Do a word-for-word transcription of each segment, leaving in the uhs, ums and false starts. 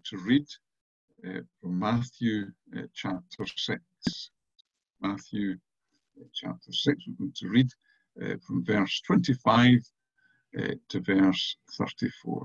going to read uh, from Matthew uh, chapter six. Matthew uh, chapter six, we're going to read uh, from verse twenty-five uh, to verse thirty-four.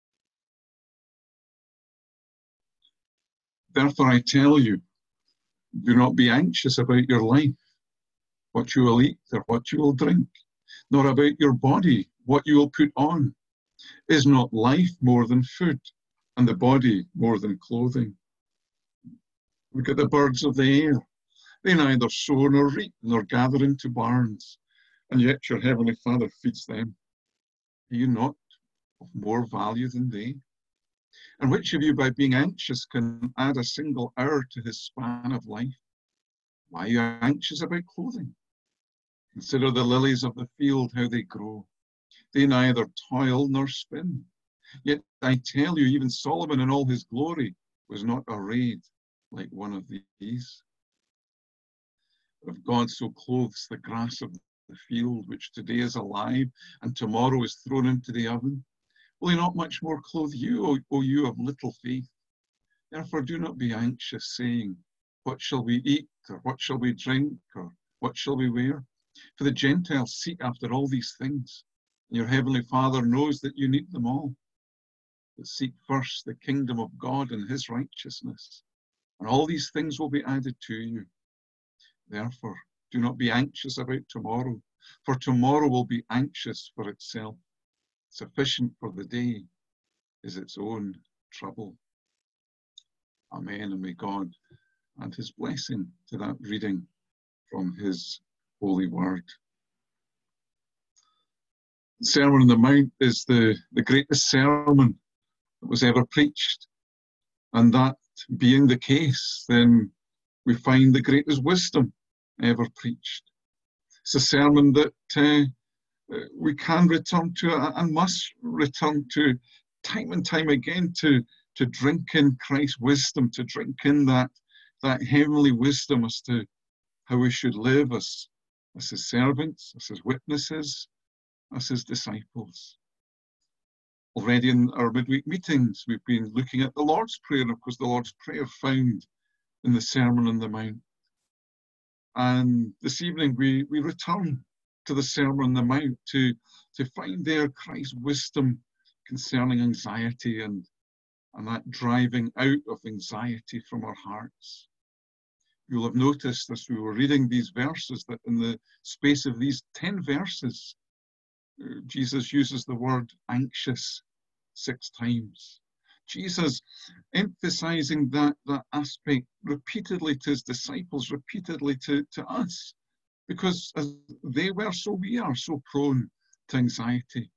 Therefore I tell you, do not be anxious about your life, what you will eat or what you will drink, nor about your body, what you will put on. Is not life more than food, and the body more than clothing? Look at the birds of the air. They neither sow nor reap, nor gather into barns, and yet your heavenly Father feeds them. Are you not of more value than they? And which of you, by being anxious, can add a single hour to his span of life? Why are you anxious about clothing? Consider the lilies of the field, how they grow. They neither toil nor spin. Yet I tell you, even Solomon in all his glory was not arrayed like one of these. But if God so clothes the grass of the field, which today is alive and tomorrow is thrown into the oven, will he not much more clothe you, O, o you of little faith? Therefore do not be anxious, saying, what shall we eat, or what shall we drink, or what shall we wear? For the Gentiles seek after all these things, and your heavenly Father knows that you need them all. But seek first the kingdom of God and his righteousness, and all these things will be added to you. Therefore, do not be anxious about tomorrow, for tomorrow will be anxious for itself. Sufficient for the day is its own trouble. Amen, and may God add his blessing to that reading from his holy word. The Sermon on the Mount is the, the greatest sermon that was ever preached. And that being the case, then we find the greatest wisdom ever preached. It's a sermon that uh, we can return to and must return to time and time again to, to drink in Christ's wisdom, to drink in that, that heavenly wisdom as to how we should live as, as his servants, as his witnesses, as his disciples. Already in our midweek meetings, we've been looking at the Lord's Prayer, of course, the Lord's Prayer found in the Sermon on the Mount. And this evening we, we return to the Sermon on the Mount to, to find there Christ's wisdom concerning anxiety and, and that driving out of anxiety from our hearts. You'll have noticed as we were reading these verses that in the space of these ten verses, Jesus uses the word anxious six times. Jesus emphasizing that, that aspect repeatedly to his disciples, repeatedly to, to us, because as they were, so we are so prone to anxiety.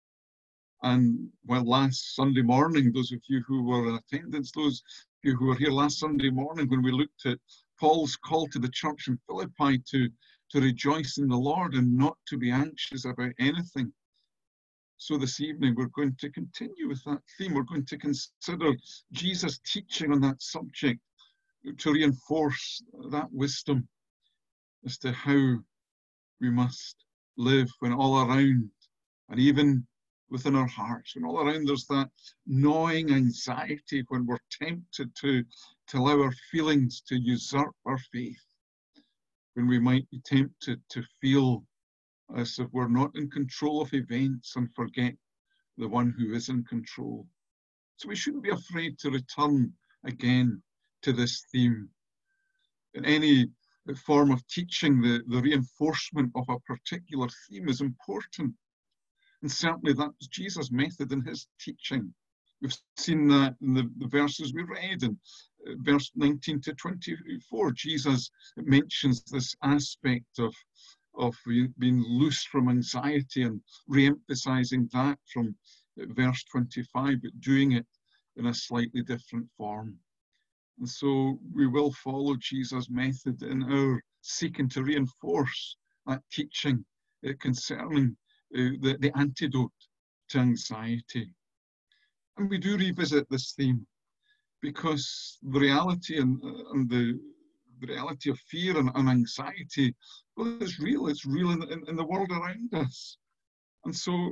And well, last Sunday morning, those of you who were in attendance, those of you who were here last Sunday morning when we looked at Paul's call to the church in Philippi to, to rejoice in the Lord and not to be anxious about anything. So this evening, we're going to continue with that theme. We're going to consider Jesus' teaching on that subject to reinforce that wisdom as to how we must live when all around, and even within our hearts, when all around there's that gnawing anxiety, when we're tempted to, to allow our feelings to usurp our faith, when we might be tempted to feel as if we're not in control of events and forget the one who is in control. So we shouldn't be afraid to return again to this theme. In any form of teaching, the, the reinforcement of a particular theme is important. And certainly that's Jesus' method in his teaching. We've seen that in the, the verses we read in uh, verse nineteen to twenty-four. Jesus mentions this aspect of, of being loose from anxiety and re-emphasizing that from verse twenty-five, but doing it in a slightly different form. And so we will follow Jesus' method in our seeking to reinforce that teaching uh, concerning uh, the, the antidote to anxiety. And we do revisit this theme because the reality and, and the, the reality of fear and, and anxiety, well, it's real. It's real in, in, in the world around us. And so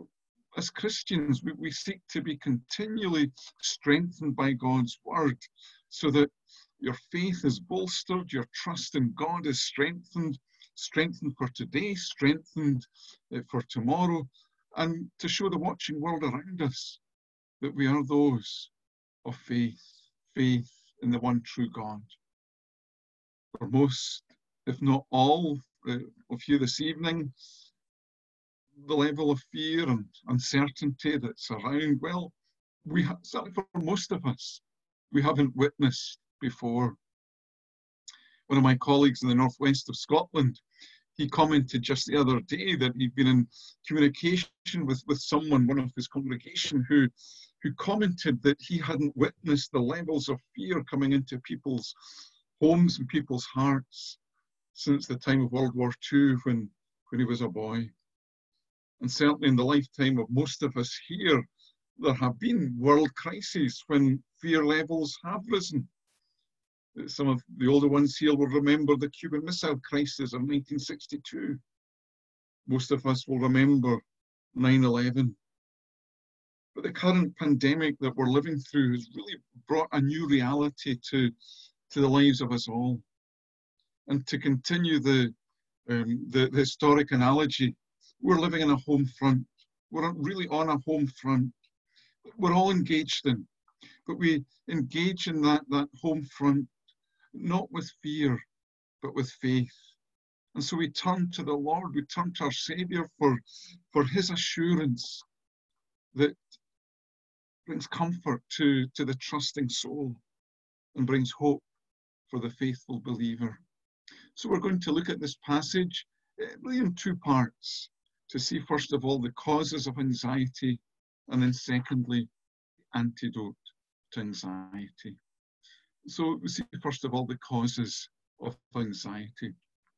as Christians, we, we seek to be continually strengthened by God's word so that your faith is bolstered, your trust in God is strengthened, strengthened for today, strengthened for tomorrow, and to show the watching world around us that we are those of faith, faith in the one true God. For most, if not all uh, of you this evening, the level of fear and uncertainty that's around, well, we ha- certainly for most of us, we haven't witnessed before. One of my colleagues in the northwest of Scotland, he commented just the other day that he'd been in communication with, with someone, one of his congregation, who, who commented that he hadn't witnessed the levels of fear coming into people's homes and people's hearts since the time of World War Two when, when he was a boy. And certainly in the lifetime of most of us here, there have been world crises when fear levels have risen. Some of the older ones here will remember the Cuban Missile Crisis of nineteen sixty-two. Most of us will remember nine eleven. But the current pandemic that we're living through has really brought a new reality to, to the lives of us all. And to continue the, um, the, the historic analogy, we're living in a home front. We're really on a home front. We're all engaged in, but we engage in that, that home front not with fear, but with faith. And so we turn to the Lord, we turn to our Saviour for, for his assurance that brings comfort to, to the trusting soul and brings hope for the faithful believer. So we're going to look at this passage really in two parts, to see first of all the causes of anxiety, and then secondly, the antidote to anxiety. So we see first of all the causes of anxiety.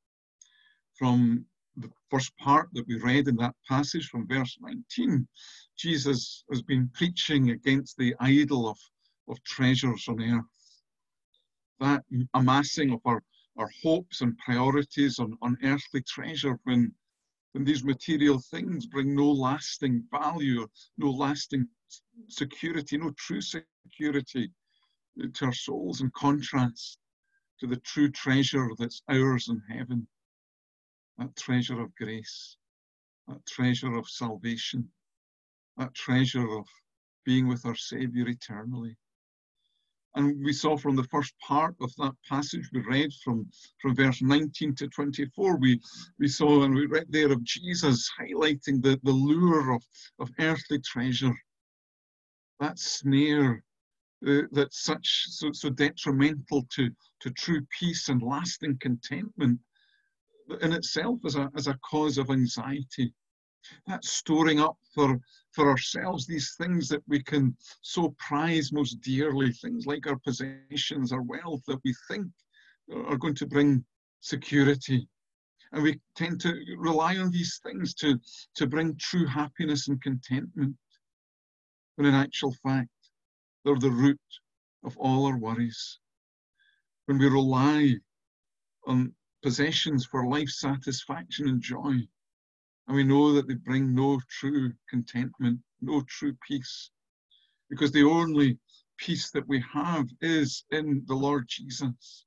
From the first part that we read in that passage from verse nineteen, Jesus has been preaching against the idol of, of treasures on earth. That amassing of our, our hopes and priorities on, on earthly treasure when, when these material things bring no lasting value, no lasting security, no true security to our souls, in contrast to the true treasure that's ours in heaven, that treasure of grace, that treasure of salvation, that treasure of being with our Saviour eternally. And we saw from the first part of that passage we read from, from verse nineteen to twenty-four, we, we saw and we read there of Jesus highlighting the, the lure of, of earthly treasure, that snare Uh, that's such so, so detrimental to, to true peace and lasting contentment in itself as a, as a cause of anxiety. That storing up for, for ourselves these things that we can so prize most dearly, things like our possessions, our wealth, that we think are going to bring security. And we tend to rely on these things to, to bring true happiness and contentment, when in actual fact, they're the root of all our worries. When we rely on possessions for life satisfaction and joy, and we know that they bring no true contentment, no true peace, because the only peace that we have is in the Lord Jesus.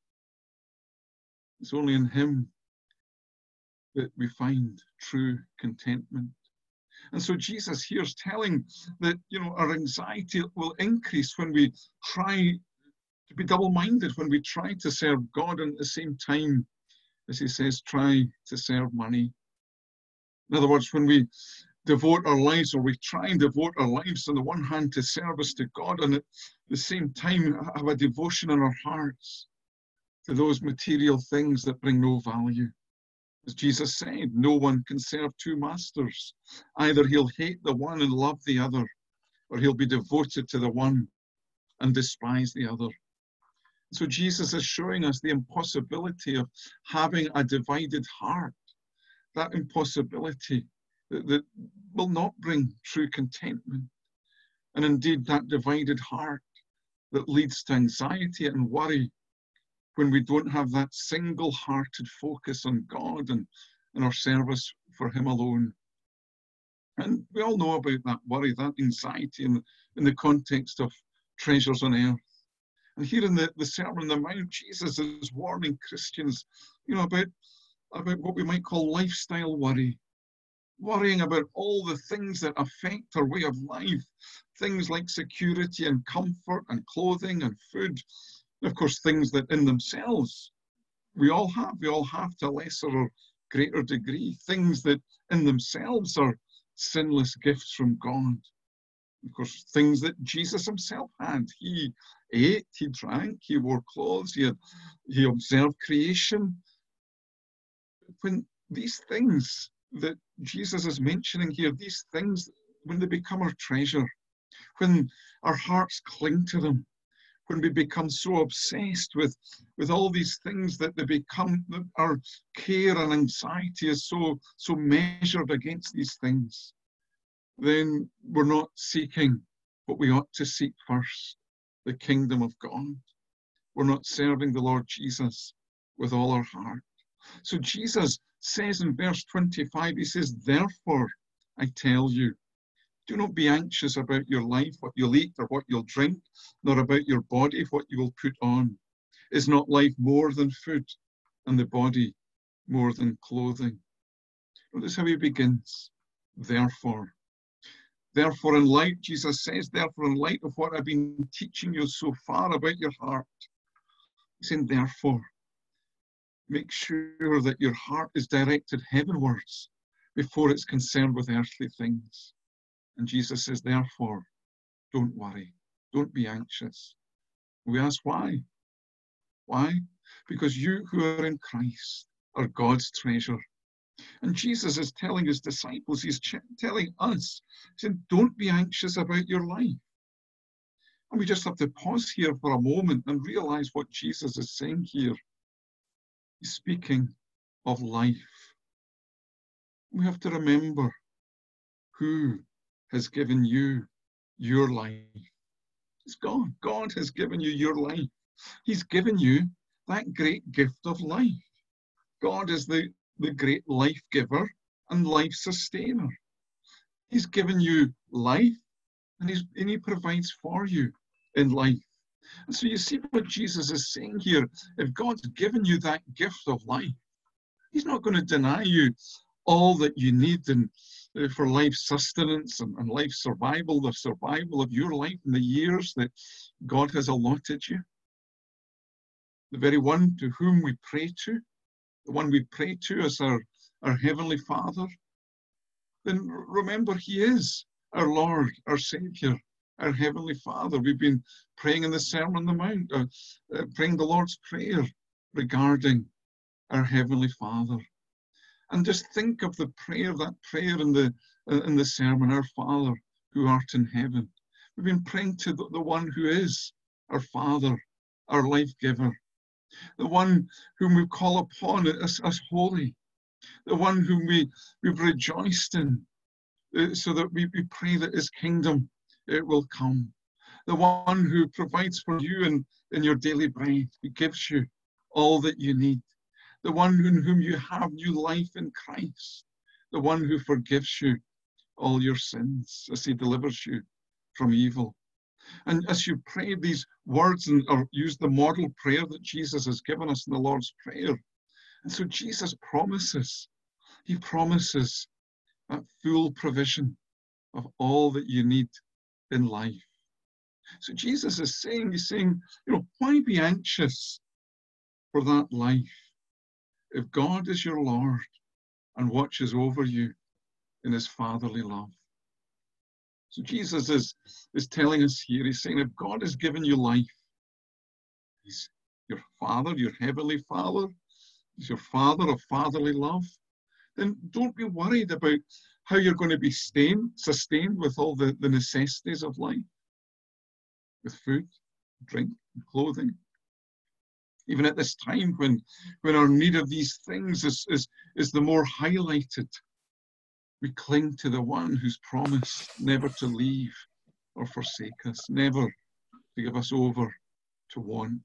It's only in him that we find true contentment. And so Jesus here is telling that, you know, our anxiety will increase when we try to be double-minded, when we try to serve God and at the same time, as he says, try to serve money. In other words, when we devote our lives, or we try and devote our lives on the one hand to service to God, and at the same time have a devotion in our hearts to those material things that bring no value. As Jesus said, no one can serve two masters. Either he'll hate the one and love the other, or he'll be devoted to the one and despise the other. So Jesus is showing us the impossibility of having a divided heart, that impossibility that, that will not bring true contentment. And indeed, that divided heart that leads to anxiety and worry when we don't have that single-hearted focus on God and, and our service for him alone. And we all know about that worry, that anxiety in, in the context of treasures on earth. And here in the, the Sermon on the Mount, Jesus is warning Christians, you know, about, about what we might call lifestyle worry. Worrying about all the things that affect our way of life, things like security and comfort and clothing and food. And of course, things that in themselves we all have. We all have to a lesser or greater degree. Things that in themselves are sinless gifts from God. Of course, things that Jesus himself had. He ate, he drank, he wore clothes, he, had, he observed creation. When these things that Jesus is mentioning here, these things, when they become our treasure, when our hearts cling to them, when we become so obsessed with, with all these things that they become, our care and anxiety is so, so measured against these things, then we're not seeking what we ought to seek first, the kingdom of God. We're not serving the Lord Jesus with all our heart. So Jesus says in verse twenty-five, he says, therefore, I tell you, do not be anxious about your life, what you'll eat or what you'll drink, nor about your body, what you will put on. Is not life more than food, and the body more than clothing? Notice how he begins. Therefore. Therefore, in light, Jesus says, therefore, in light of what I've been teaching you so far about your heart, he's saying, therefore, make sure that your heart is directed heavenwards before it's concerned with earthly things. And Jesus says, therefore, don't worry, don't be anxious. We ask why? Why? Because you who are in Christ are God's treasure. And Jesus is telling his disciples, he's telling us, he said, don't be anxious about your life. And we just have to pause here for a moment and realize what Jesus is saying here. He's speaking of life. We have to remember who has given you your life. It's God. God has given you your life. He's given you that great gift of life. God is the, the great life giver and life sustainer. He's given you life, and, he's, and he provides for you in life. And so you see what Jesus is saying here. If God's given you that gift of life, he's not going to deny you all that you need in, uh, for life sustenance and, and life survival, the survival of your life in the years that God has allotted you. The very one to whom we pray to, the one we pray to as our, our Heavenly Father, then remember he is our Lord, our Savior, our Heavenly Father. We've been praying in the Sermon on the Mount, uh, uh, praying the Lord's Prayer regarding our Heavenly Father. And just think of the prayer, that prayer in the, uh, in the sermon, our Father who art in heaven. We've been praying to the, the one who is our Father, our life giver, the one whom we call upon as, as holy, the one whom we, we've rejoiced in, uh, so that we, we pray that his kingdom it will come. The one who provides for you in, in your daily bread, he gives you all that you need. The one in whom you have new life in Christ, the one who forgives you all your sins as he delivers you from evil. And as you pray these words and or use the model prayer that Jesus has given us in the Lord's Prayer, and so Jesus promises, he promises that full provision of all that you need in life. So Jesus is saying, he's saying, you know, why be anxious for that life? If God is your Lord and watches over you in his fatherly love. So Jesus is, is telling us here, he's saying, if God has given you life, he's your Father, your Heavenly Father, he's your Father of fatherly love, then don't be worried about how you're going to be sustained, sustained with all the, the necessities of life, with food, drink, and clothing. Even at this time when, when our need of these things is, is, is the more highlighted, we cling to the one who's promised never to leave or forsake us, never to give us over to want.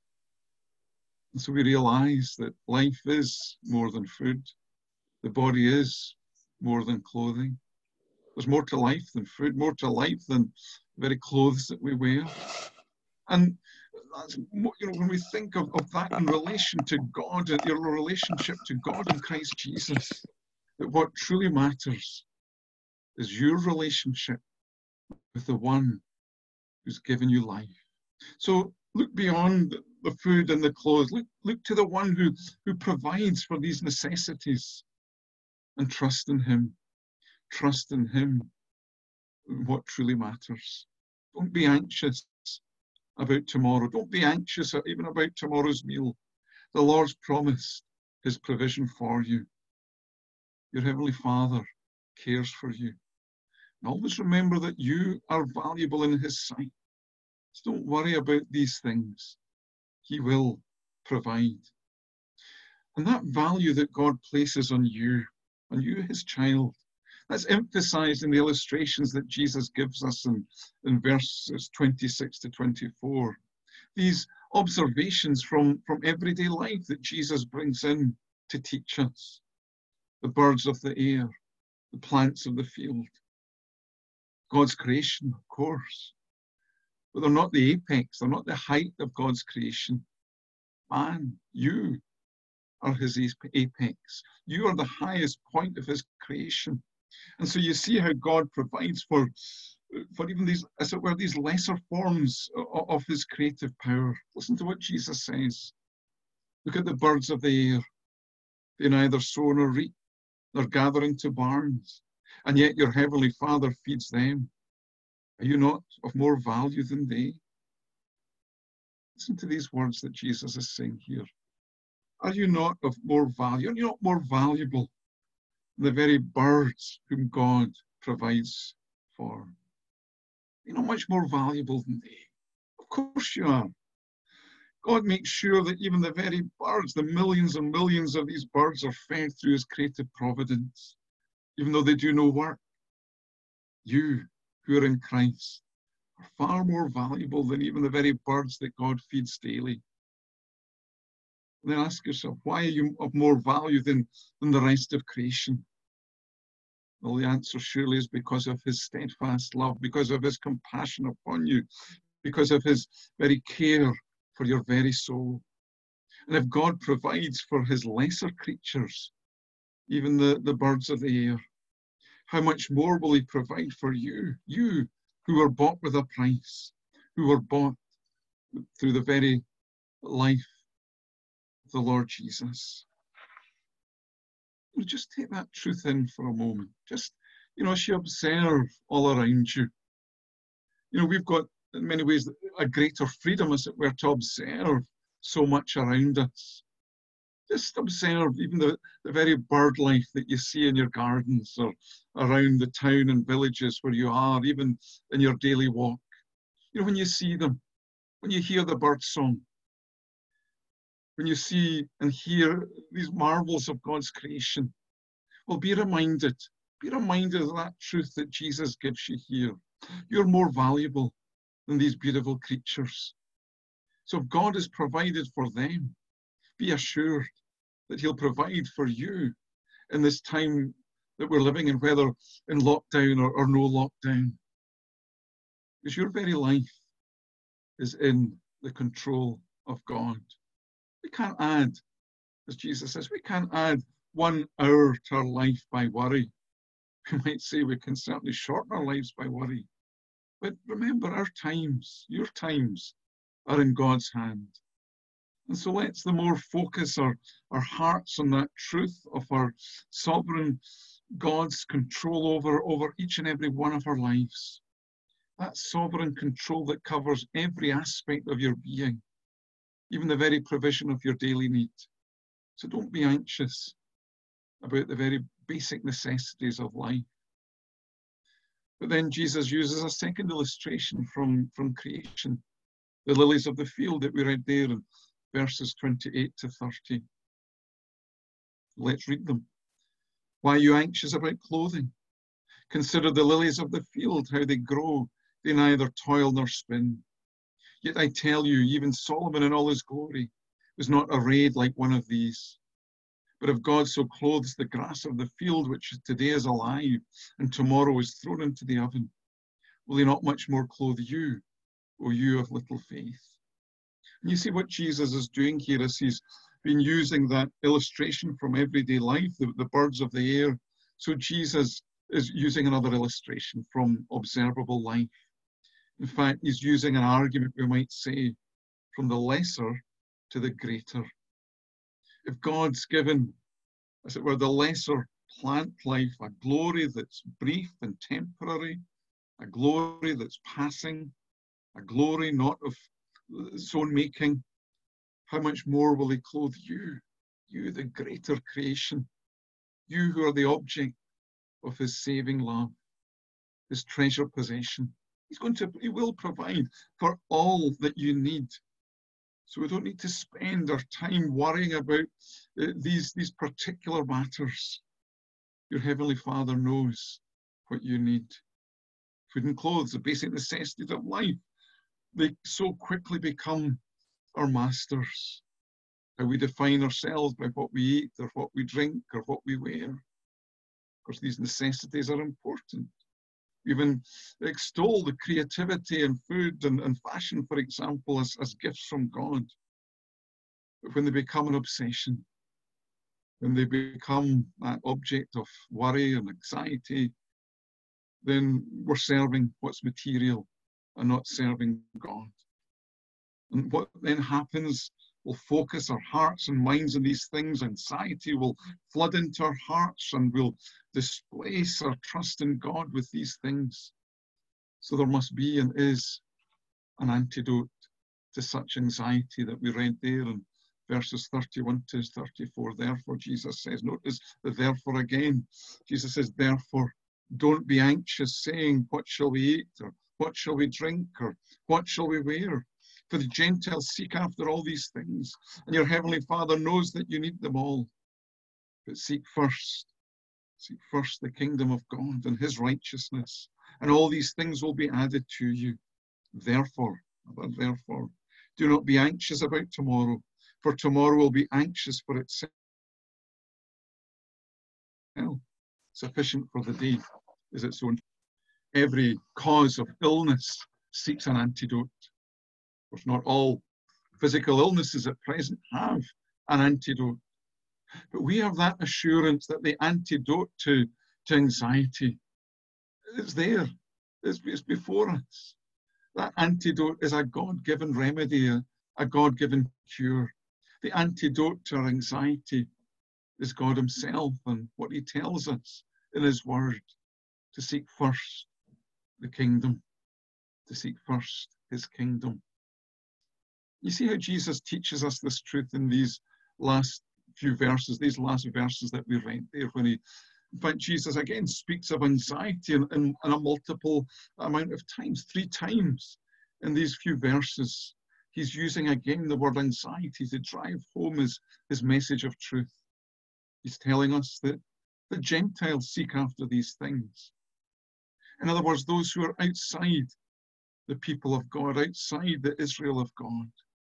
And so we realize that life is more than food. The body is more than clothing. There's more to life than food, more to life than the very clothes that we wear. And that's, you know, when we think of, of that in relation to God, your relationship to God in Christ Jesus, that what truly matters is your relationship with the one who's given you life. So look beyond the food and the clothes. Look, look to the one who, who provides for these necessities, and trust in him. Trust in him, what truly matters. Don't be anxious about tomorrow. Don't be anxious even about tomorrow's meal. The Lord's promised his provision for you. Your Heavenly Father cares for you. And always remember that you are valuable in his sight. So don't worry about these things. He will provide. And that value that God places on you, on you, his child, that's emphasized in the illustrations that Jesus gives us in, in verses twenty-six to twenty-four. These observations from, from everyday life that Jesus brings in to teach us. The birds of the air, the plants of the field. God's creation, of course. But they're not the apex, they're not the height of God's creation. Man, you are his apex. You are the highest point of his creation. And so you see how God provides for, for even these, as it were, these lesser forms of, of his creative power. Listen to what Jesus says. Look at the birds of the air. They neither sow nor reap, nor gather into barns, and yet your heavenly Father feeds them. Are you not of more value than they? Listen to these words that Jesus is saying here. Are you not of more value? Are you not more valuable than the very birds whom God provides for? You're not much more valuable than they. Of course you are. God makes sure that even the very birds, the millions and millions of these birds, are fed through his creative providence, even though they do no work. You who are in Christ are far more valuable than even the very birds that God feeds daily. And then ask yourself, why are you of more value than, than the rest of creation? Well, the answer surely is because of his steadfast love, because of his compassion upon you, because of his very care for your very soul. And if God provides for his lesser creatures, even the, the birds of the air, how much more will he provide for you, you who were bought with a price, who were bought through the very life of the Lord Jesus. Just take that truth in for a moment. Just, you know, as you observe all around you. You know, we've got, in many ways, a greater freedom, as it were, to observe so much around us. Just observe even the, the very bird life that you see in your gardens or around the town and villages where you are, even in your daily walk. You know, when you see them, when you hear the bird song, when you see and hear these marvels of God's creation, well, be reminded, be reminded of that truth that Jesus gives you here. You're more valuable than these beautiful creatures. So if God has provided for them, be assured that he'll provide for you in this time that we're living in, whether in lockdown or, or no lockdown. Because your very life is in the control of God. We can't add, as Jesus says, we can't add one hour to our life by worry. We might say we can certainly shorten our lives by worry. But remember, our times, your times, are in God's hand. And so let's the more focus our, our hearts on that truth of our sovereign God's control over, over each and every one of our lives. That sovereign control that covers every aspect of your being, even the very provision of your daily need. So don't be anxious about the very basic necessities of life. But then Jesus uses a second illustration from, from creation, the lilies of the field that we read there in verses twenty-eight to thirty. Let's read them. Why are you anxious about clothing? Consider the lilies of the field, how they grow. They neither toil nor spin. Yet I tell you, even Solomon in all his glory was not arrayed like one of these. But if God so clothes the grass of the field, which today is alive and tomorrow is thrown into the oven, will he not much more clothe you, O you of little faith? And you see what Jesus is doing here is he's been using that illustration from everyday life, the, the birds of the air. So Jesus is using another illustration from observable life. In fact, he's using an argument, we might say, from the lesser to the greater. If God's given, as it were, the lesser plant life a glory that's brief and temporary, a glory that's passing, a glory not of its own making, how much more will he clothe you, you the greater creation, you who are the object of his saving love, his treasure possession. He's going to, he will provide for all that you need. So we don't need to spend our time worrying about uh, these, these particular matters. Your Heavenly Father knows what you need. Food and clothes, the basic necessities of life, they so quickly become our masters. How we define ourselves by what we eat or what we drink or what we wear. Of course, these necessities are important. We even extol the creativity in food and, and fashion, for example, as, as gifts from God. But when they become an obsession, when they become that object of worry and anxiety, then we're serving what's material and not serving God. And what then happens, we'll focus our hearts and minds on these things. Anxiety will flood into our hearts and we'll displace our trust in God with these things. So there must be and is an antidote to such anxiety that we read there in verses thirty-one to thirty-four. Therefore, Jesus says, notice the therefore again. Jesus says, therefore, don't be anxious, saying, what shall we eat? Or what shall we drink? Or what shall we wear? For the Gentiles seek after all these things, and your Heavenly Father knows that you need them all. But seek first, seek first the kingdom of God and his righteousness, and all these things will be added to you. Therefore, therefore, do not be anxious about tomorrow, for tomorrow will be anxious for itself. Sufficient for the day is its own. Every cause of illness seeks an antidote. Of course, not all physical illnesses at present have an antidote. But we have that assurance that the antidote to, to anxiety is there. It's, it's before us. That antidote is a God-given remedy, a, a God-given cure. The antidote to our anxiety is God himself and what he tells us in his word, to seek first the kingdom, to seek first his kingdom. You see how Jesus teaches us this truth in these last few verses, these last verses that we read there, when he, in fact, Jesus again speaks of anxiety in, in, in a multiple amount of times, three times in these few verses. He's using again the word anxiety to drive home his, his message of truth. He's telling us that the Gentiles seek after these things. In other words, those who are outside the people of God, outside the Israel of God.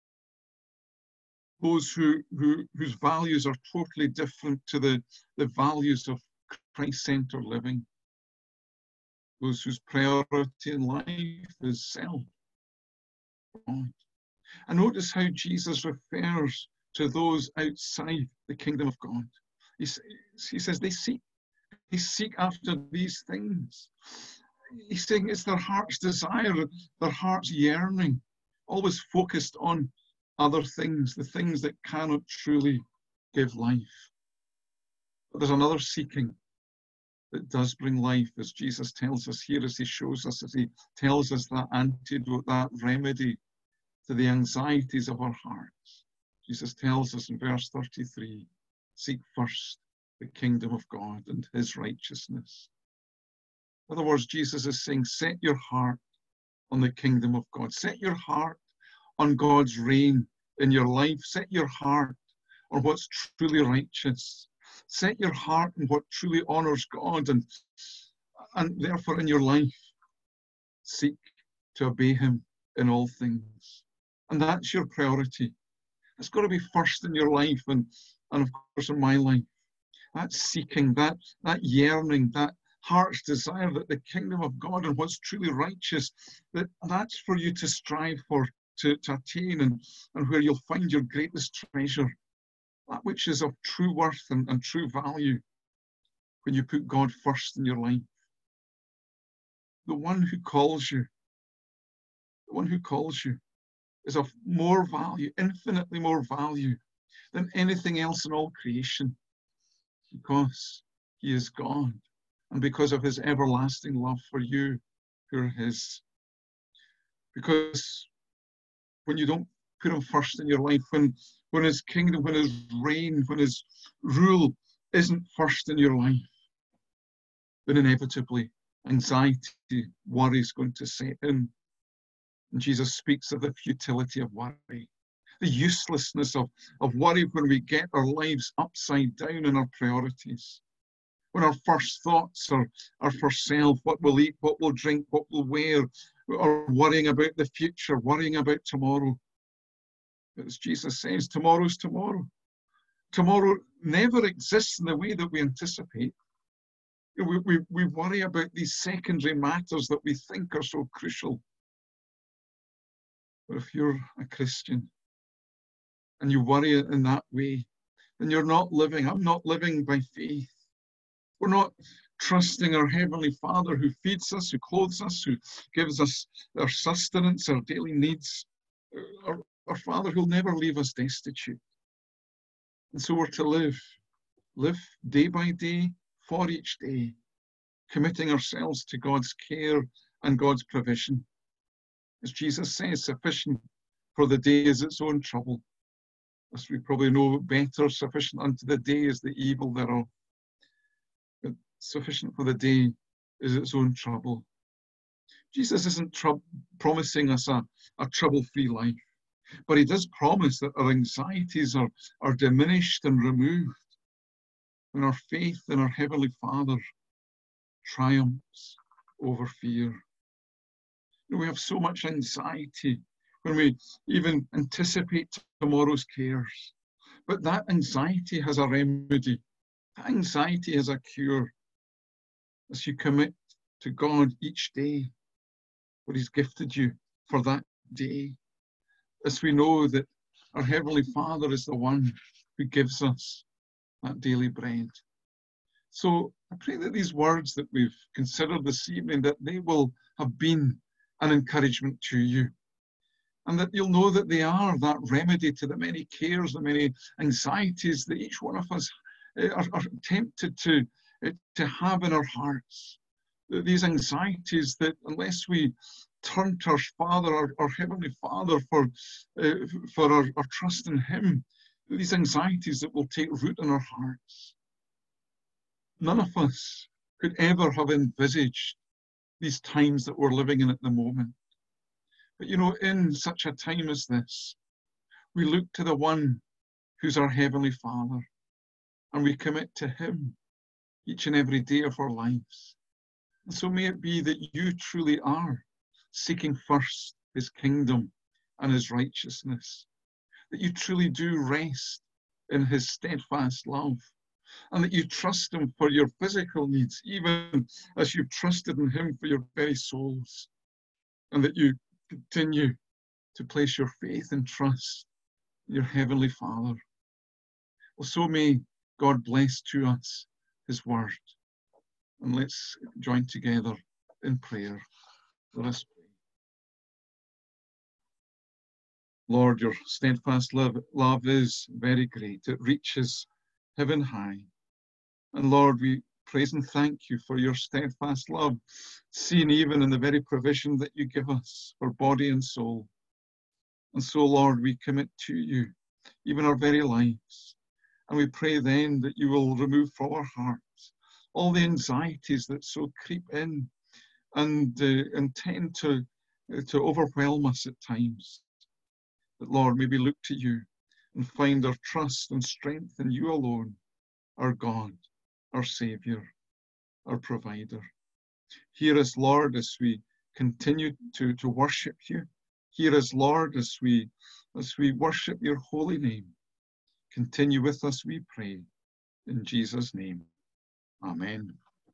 Those who, who, whose values are totally different to the, the values of Christ-centered living. Those whose priority in life is self. God. And notice how Jesus refers to those outside the kingdom of God. He, he says they seek, they seek after these things. He's saying it's their heart's desire, their heart's yearning, always focused on other things, the things that cannot truly give life. But there's another seeking that does bring life, as Jesus tells us here, as he shows us, as he tells us that antidote, that remedy to the anxieties of our hearts. Jesus tells us in verse thirty-three, seek first the kingdom of God and his righteousness. In other words, Jesus is saying, set your heart on the kingdom of God. Set your heart on God's reign in your life. Set your heart on what's truly righteous. Set your heart on what truly honors God, and, and therefore in your life, seek to obey him in all things. And that's your priority. It's got to be first in your life. And And of course, in my life, that seeking, that, that yearning, that heart's desire that the kingdom of God and what's truly righteous, that that's for you to strive for, to, to attain, and, and where you'll find your greatest treasure, that which is of true worth and, and true value when you put God first in your life. The one who calls you, the one who calls you is of more value, infinitely more value than anything else in all creation, because he is God and because of his everlasting love for you who are his. Because when you don't put him first in your life, when, when his kingdom, when his reign, when his rule isn't first in your life, then inevitably anxiety, worry is going to set in. And Jesus speaks of the futility of worry, the uselessness of, of worry when we get our lives upside down in our priorities. When our first thoughts are, are for self, what we'll eat, what we'll drink, what we'll wear, or worrying about the future, worrying about tomorrow. But as Jesus says, tomorrow's tomorrow. Tomorrow never exists in the way that we anticipate. We, we, we worry about these secondary matters that we think are so crucial. But if you're a Christian and you worry in that way, then you're not living. I'm not living by faith. We're not trusting our Heavenly Father who feeds us, who clothes us, who gives us our sustenance, our daily needs. Our, our Father who'll never leave us destitute. And so we're to live, live day by day, for each day, committing ourselves to God's care and God's provision. As Jesus says, sufficient for the day is its own trouble. As we probably know better, sufficient unto the day is the evil thereof. But sufficient for the day is its own trouble. Jesus isn't tr- promising us a, a trouble-free life, but he does promise that our anxieties are, are diminished and removed when our faith in our Heavenly Father triumphs over fear. You know, we have so much anxiety when we even anticipate tomorrow's cares. But that anxiety has a remedy. That anxiety has a cure as you commit to God each day what he's gifted you for that day. As we know that our Heavenly Father is the one who gives us that daily bread. So I pray that these words that we've considered this evening, that they will have been an encouragement to you, and that you'll know that they are that remedy to the many cares, the many anxieties that each one of us are, are tempted to, to have in our hearts. These anxieties that unless we turn to our Father, our, our Heavenly Father, for, uh, for our, our trust in him, these anxieties that will take root in our hearts. None of us could ever have envisaged these times that we're living in at the moment. But you know, in such a time as this, we look to the one who's our Heavenly Father, and we commit to him each and every day of our lives. And so may it be that you truly are seeking first his kingdom and his righteousness, that you truly do rest in his steadfast love, and that you trust him for your physical needs, even as you've trusted in him for your very souls, and that you continue to place your faith and trust in your Heavenly Father. Well, so may God bless to us his word. And let's join together in prayer. Let us pray. Lord, your steadfast love, love is very great. It reaches heaven high. And Lord, we praise and thank you for your steadfast love, seen even in the very provision that you give us for body and soul. And so, Lord, we commit to you even our very lives. And we pray then that you will remove from our hearts all the anxieties that so creep in and, uh, and tend to, uh, to overwhelm us at times. That, Lord, may we look to you and find our trust and strength in you alone, our God, our Saviour, our Provider. Hear us, Lord, as we continue to, to worship you. Hear us, Lord, as we, as we worship your holy name. Continue with us, we pray. In Jesus' name, amen.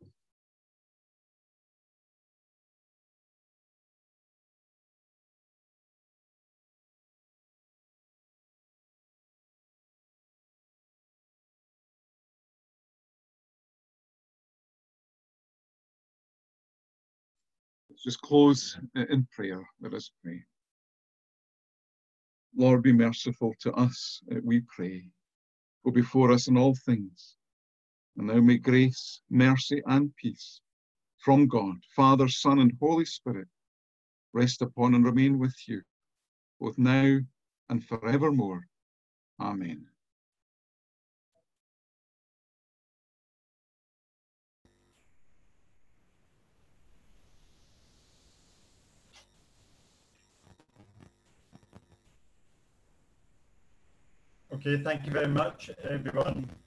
Let's just close in prayer. Let us pray. Lord, be merciful to us, we pray. Go before us in all things. And now may grace, mercy, and peace from God, Father, Son, and Holy Spirit rest upon and remain with you, both now and forevermore. Amen. Okay, thank you very much, everyone.